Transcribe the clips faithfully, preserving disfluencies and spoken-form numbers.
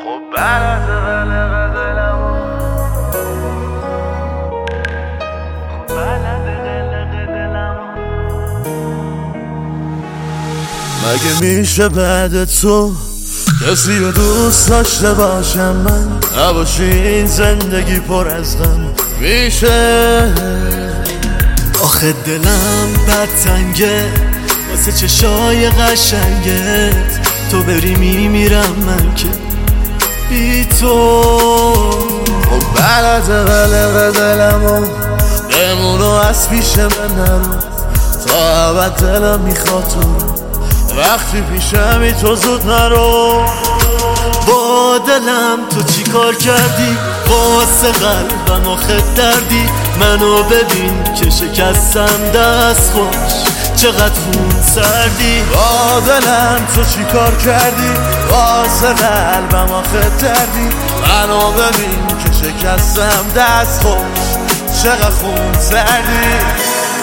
خب بلد قلق دلمو خب بلد قلق دلمو مگه میشه بعد تو کسی رو دوست داشته باشم من نباشی این زندگی پر از غم میشه؟ آخه دلم بدتنگه واسه چشای قشنگت، تو بری میمیرم من که بی تو. خب بلد قلق دلمو بمونو از پیش من نرو، تا ابد دلم میخواد تو، وقتی پیشمی تو زود نرو. با دلم تو چی کار کردی؟ واسه قلبم آخه دردی، منو ببین که شکستم دست خوش چقدر خون سردی. با دلم تو چی کار کردی؟ واسه قلبم آخه دردی، منو ببین که شکستم دست خوش چقدر خون سردی.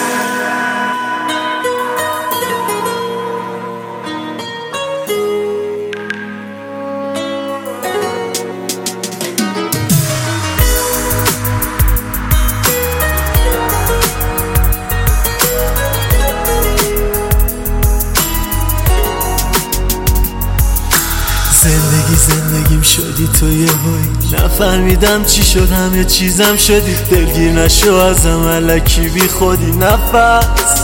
زندگی زندگیم شدی تو یه هایی، نفهمیدم چی شد همه چیزم شدی، دلگیر نشو ازم الکی بی خودی نفس.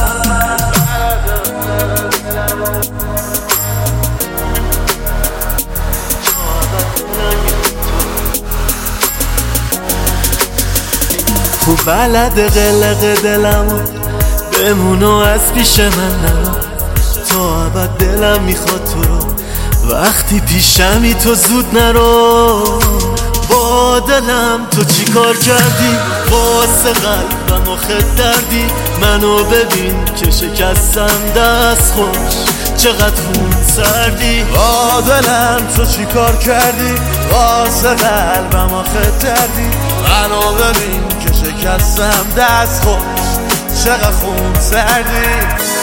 خوب بلد قلق دلمو بمونو از پیش من نرو، تا ابد دلم میخواد تو رو، وقتی پیشمی تو زود نرو. با دلم تو چی کار کردی؟ واسه قلبم آخه دردی، منو ببین که شکستم دست خوش چقدر خون سردی. با دلم تو چی کار کردی؟ واسه قلبم آخه دردی، منو ببین که شکستم دست خوش چقدر خون سردی.